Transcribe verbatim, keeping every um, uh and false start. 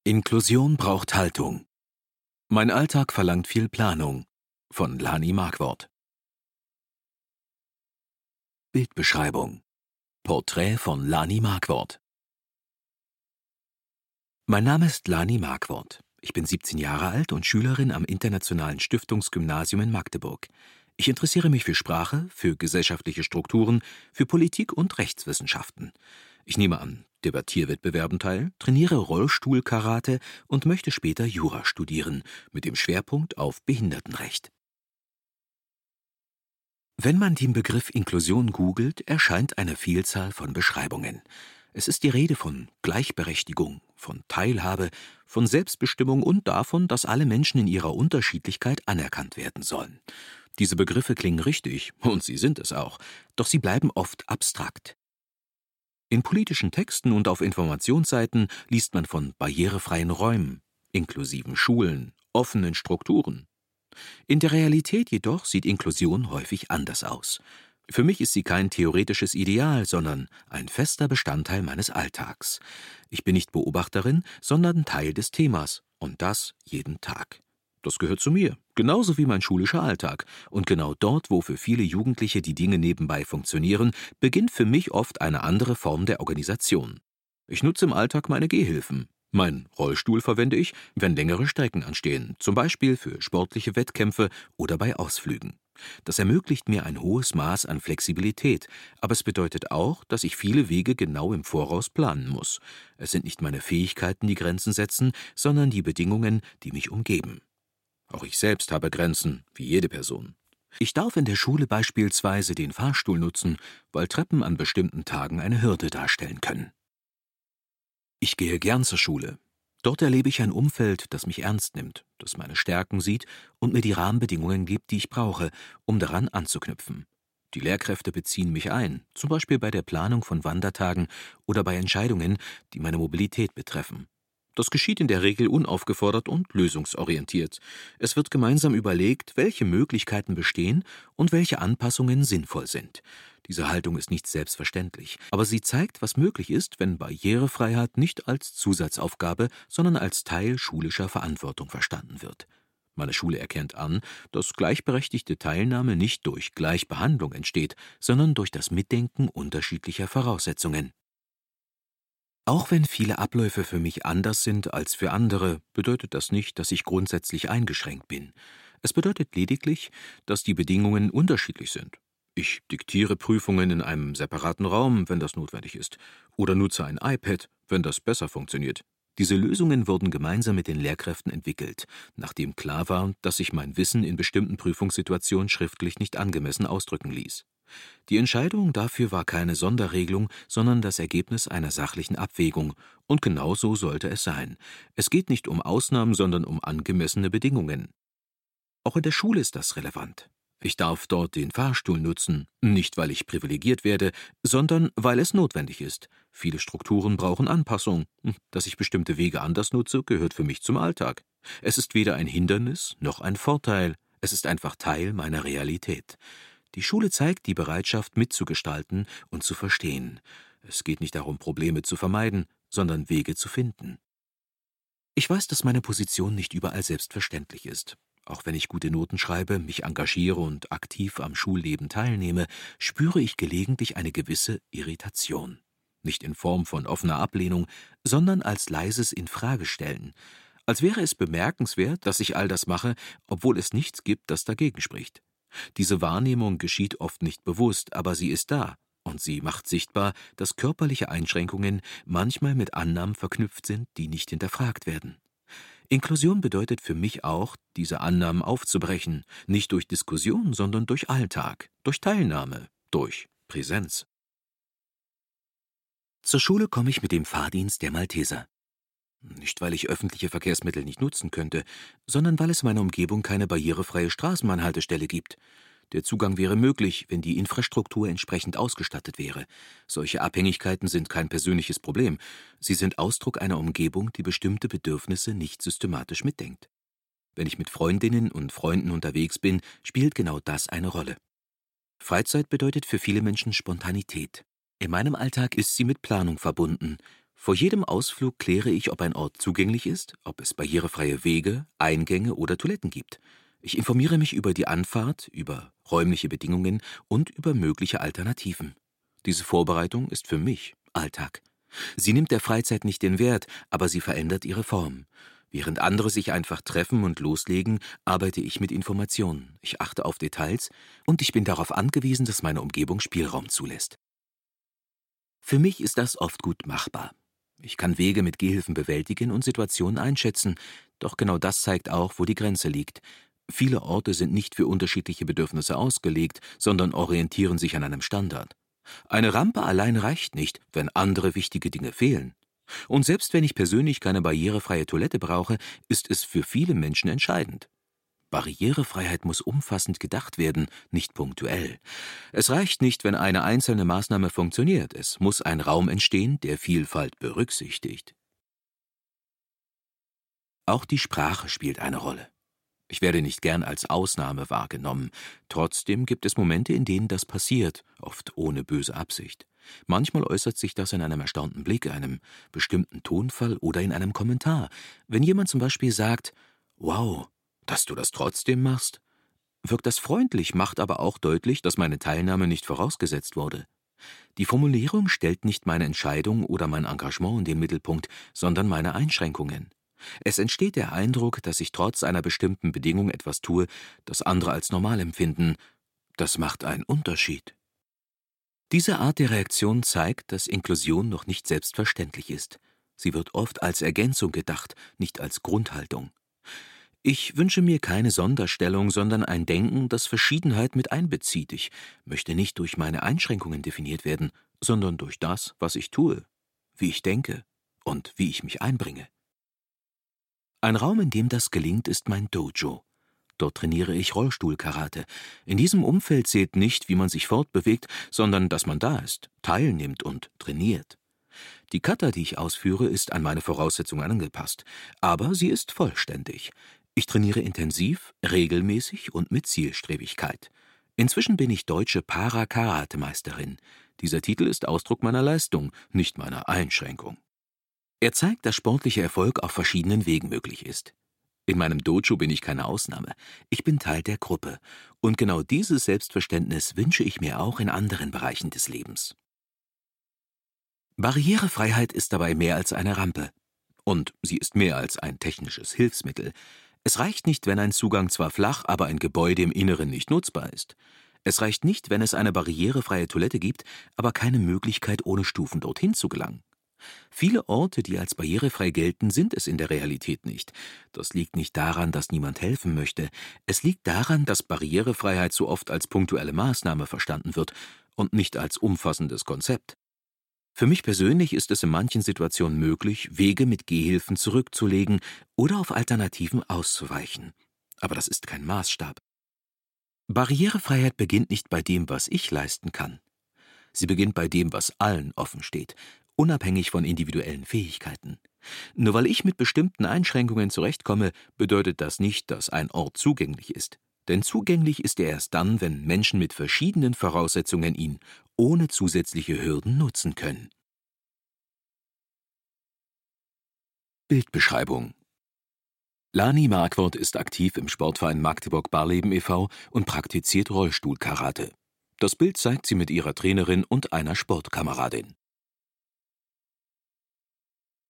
Inklusion braucht Haltung. Mein Alltag verlangt viel Planung. Von Lani Markwort. Bildbeschreibung. Porträt von Lani Markwort. Mein Name ist Lani Markwort. Ich bin siebzehn Jahre alt und Schülerin am Internationalen Stiftungsgymnasium in Magdeburg. Ich interessiere mich für Sprache, für gesellschaftliche Strukturen, für Politik und Rechtswissenschaften. Ich nehme an Debattierwettbewerben teil, trainiere Rollstuhl-Karate und möchte später Jura studieren, mit dem Schwerpunkt auf Behindertenrecht. Wenn man den Begriff Inklusion googelt, erscheint eine Vielzahl von Beschreibungen. Es ist die Rede von Gleichberechtigung, von Teilhabe, von Selbstbestimmung und davon, dass alle Menschen in ihrer Unterschiedlichkeit anerkannt werden sollen. Diese Begriffe klingen richtig, und sie sind es auch, doch sie bleiben oft abstrakt. In politischen Texten und auf Informationsseiten liest man von barrierefreien Räumen, inklusiven Schulen, offenen Strukturen. In der Realität jedoch sieht Inklusion häufig anders aus. Für mich ist sie kein theoretisches Ideal, sondern ein fester Bestandteil meines Alltags. Ich bin nicht Beobachterin, sondern Teil des Themas, und das jeden Tag. Das gehört zu mir, genauso wie mein schulischer Alltag. Und genau dort, wo für viele Jugendliche die Dinge nebenbei funktionieren, beginnt für mich oft eine andere Form der Organisation. Ich nutze im Alltag meine Gehhilfen. Meinen Rollstuhl verwende ich, wenn längere Strecken anstehen, zum Beispiel für sportliche Wettkämpfe oder bei Ausflügen. Das ermöglicht mir ein hohes Maß an Flexibilität, aber es bedeutet auch, dass ich viele Wege genau im Voraus planen muss. Es sind nicht meine Fähigkeiten, die Grenzen setzen, sondern die Bedingungen, die mich umgeben. Auch ich selbst habe Grenzen, wie jede Person. Ich darf in der Schule beispielsweise den Fahrstuhl nutzen, weil Treppen an bestimmten Tagen eine Hürde darstellen können. Ich gehe gern zur Schule. Dort erlebe ich ein Umfeld, das mich ernst nimmt, das meine Stärken sieht und mir die Rahmenbedingungen gibt, die ich brauche, um daran anzuknüpfen. Die Lehrkräfte beziehen mich ein, zum Beispiel bei der Planung von Wandertagen oder bei Entscheidungen, die meine Mobilität betreffen. Das geschieht in der Regel unaufgefordert und lösungsorientiert. Es wird gemeinsam überlegt, welche Möglichkeiten bestehen und welche Anpassungen sinnvoll sind. Diese Haltung ist nicht selbstverständlich, aber sie zeigt, was möglich ist, wenn Barrierefreiheit nicht als Zusatzaufgabe, sondern als Teil schulischer Verantwortung verstanden wird. Meine Schule erkennt an, dass gleichberechtigte Teilnahme nicht durch Gleichbehandlung entsteht, sondern durch das Mitdenken unterschiedlicher Voraussetzungen. Auch wenn viele Abläufe für mich anders sind als für andere, bedeutet das nicht, dass ich grundsätzlich eingeschränkt bin. Es bedeutet lediglich, dass die Bedingungen unterschiedlich sind. Ich diktiere Prüfungen in einem separaten Raum, wenn das notwendig ist, oder nutze ein iPad, wenn das besser funktioniert. Diese Lösungen wurden gemeinsam mit den Lehrkräften entwickelt, nachdem klar war, dass sich mein Wissen in bestimmten Prüfungssituationen schriftlich nicht angemessen ausdrücken ließ. Die Entscheidung dafür war keine Sonderregelung, sondern das Ergebnis einer sachlichen Abwägung, und genau so sollte es sein. Es geht nicht um Ausnahmen, sondern um angemessene Bedingungen. Auch in der Schule ist das relevant. Ich darf dort den Fahrstuhl nutzen, nicht weil ich privilegiert werde, sondern weil es notwendig ist. Viele Strukturen brauchen Anpassung. Dass ich bestimmte Wege anders nutze, gehört für mich zum Alltag. Es ist weder ein Hindernis noch ein Vorteil. Es ist einfach Teil meiner Realität. Die Schule zeigt die Bereitschaft, mitzugestalten und zu verstehen. Es geht nicht darum, Probleme zu vermeiden, sondern Wege zu finden. Ich weiß, dass meine Position nicht überall selbstverständlich ist. Auch wenn ich gute Noten schreibe, mich engagiere und aktiv am Schulleben teilnehme, spüre ich gelegentlich eine gewisse Irritation. Nicht in Form von offener Ablehnung, sondern als leises Infragestellen. Als wäre es bemerkenswert, dass ich all das mache, obwohl es nichts gibt, das dagegen spricht. Diese Wahrnehmung geschieht oft nicht bewusst, aber sie ist da, und sie macht sichtbar, dass körperliche Einschränkungen manchmal mit Annahmen verknüpft sind, die nicht hinterfragt werden. Inklusion bedeutet für mich auch, diese Annahmen aufzubrechen, nicht durch Diskussion, sondern durch Alltag, durch Teilnahme, durch Präsenz. Zur Schule komme ich mit dem Fahrdienst der Malteser. Nicht, weil ich öffentliche Verkehrsmittel nicht nutzen könnte, sondern weil es in meiner Umgebung keine barrierefreie Straßenbahnhaltestelle gibt. Der Zugang wäre möglich, wenn die Infrastruktur entsprechend ausgestattet wäre. Solche Abhängigkeiten sind kein persönliches Problem. Sie sind Ausdruck einer Umgebung, die bestimmte Bedürfnisse nicht systematisch mitdenkt. Wenn ich mit Freundinnen und Freunden unterwegs bin, spielt genau das eine Rolle. Freizeit bedeutet für viele Menschen Spontanität. In meinem Alltag ist sie mit Planung verbunden. Vor jedem Ausflug kläre ich, ob ein Ort zugänglich ist, ob es barrierefreie Wege, Eingänge oder Toiletten gibt. Ich informiere mich über die Anfahrt, über räumliche Bedingungen und über mögliche Alternativen. Diese Vorbereitung ist für mich Alltag. Sie nimmt der Freizeit nicht den Wert, aber sie verändert ihre Form. Während andere sich einfach treffen und loslegen, arbeite ich mit Informationen. Ich achte auf Details und ich bin darauf angewiesen, dass meine Umgebung Spielraum zulässt. Für mich ist das oft gut machbar. Ich kann Wege mit Gehhilfen bewältigen und Situationen einschätzen, doch genau das zeigt auch, wo die Grenze liegt. Viele Orte sind nicht für unterschiedliche Bedürfnisse ausgelegt, sondern orientieren sich an einem Standard. Eine Rampe allein reicht nicht, wenn andere wichtige Dinge fehlen. Und selbst wenn ich persönlich keine barrierefreie Toilette brauche, ist es für viele Menschen entscheidend. Barrierefreiheit muss umfassend gedacht werden, nicht punktuell. Es reicht nicht, wenn eine einzelne Maßnahme funktioniert. Es muss ein Raum entstehen, der Vielfalt berücksichtigt. Auch die Sprache spielt eine Rolle. Ich werde nicht gern als Ausnahme wahrgenommen. Trotzdem gibt es Momente, in denen das passiert, oft ohne böse Absicht. Manchmal äußert sich das in einem erstaunten Blick, einem bestimmten Tonfall oder in einem Kommentar. Wenn jemand zum Beispiel sagt: »Wow, dass du das trotzdem machst«, wirkt das freundlich, macht aber auch deutlich, dass meine Teilnahme nicht vorausgesetzt wurde. Die Formulierung stellt nicht meine Entscheidung oder mein Engagement in den Mittelpunkt, sondern meine Einschränkungen. Es entsteht der Eindruck, dass ich trotz einer bestimmten Bedingung etwas tue, das andere als normal empfinden. Das macht einen Unterschied. Diese Art der Reaktion zeigt, dass Inklusion noch nicht selbstverständlich ist. Sie wird oft als Ergänzung gedacht, nicht als Grundhaltung. Ich wünsche mir keine Sonderstellung, sondern ein Denken, das Verschiedenheit mit einbezieht. Ich möchte nicht durch meine Einschränkungen definiert werden, sondern durch das, was ich tue, wie ich denke und wie ich mich einbringe. Ein Raum, in dem das gelingt, ist mein Dojo. Dort trainiere ich Rollstuhl-Karate. In diesem Umfeld zählt nicht, wie man sich fortbewegt, sondern dass man da ist, teilnimmt und trainiert. Die Kata, die ich ausführe, ist an meine Voraussetzungen angepasst, aber sie ist vollständig. Ich trainiere intensiv, regelmäßig und mit Zielstrebigkeit. Inzwischen bin ich deutsche Para-Karate-Meisterin. Dieser Titel ist Ausdruck meiner Leistung, nicht meiner Einschränkung. Er zeigt, dass sportlicher Erfolg auf verschiedenen Wegen möglich ist. In meinem Dojo bin ich keine Ausnahme. Ich bin Teil der Gruppe. Und genau dieses Selbstverständnis wünsche ich mir auch in anderen Bereichen des Lebens. Barrierefreiheit ist dabei mehr als eine Rampe. Und sie ist mehr als ein technisches Hilfsmittel. Es reicht nicht, wenn ein Zugang zwar flach, aber ein Gebäude im Inneren nicht nutzbar ist. Es reicht nicht, wenn es eine barrierefreie Toilette gibt, aber keine Möglichkeit, ohne Stufen dorthin zu gelangen. Viele Orte, die als barrierefrei gelten, sind es in der Realität nicht. Das liegt nicht daran, dass niemand helfen möchte. Es liegt daran, dass Barrierefreiheit so oft als punktuelle Maßnahme verstanden wird und nicht als umfassendes Konzept. Für mich persönlich ist es in manchen Situationen möglich, Wege mit Gehhilfen zurückzulegen oder auf Alternativen auszuweichen. Aber das ist kein Maßstab. Barrierefreiheit beginnt nicht bei dem, was ich leisten kann. Sie beginnt bei dem, was allen offen steht, unabhängig von individuellen Fähigkeiten. Nur weil ich mit bestimmten Einschränkungen zurechtkomme, bedeutet das nicht, dass ein Ort zugänglich ist. Denn zugänglich ist er erst dann, wenn Menschen mit verschiedenen Voraussetzungen ihn ohne zusätzliche Hürden nutzen können. Bildbeschreibung: Lani Marquardt ist aktiv im Sportverein Magdeburg-Barleben e V und praktiziert Rollstuhl-Karate. Das Bild zeigt sie mit ihrer Trainerin und einer Sportkameradin.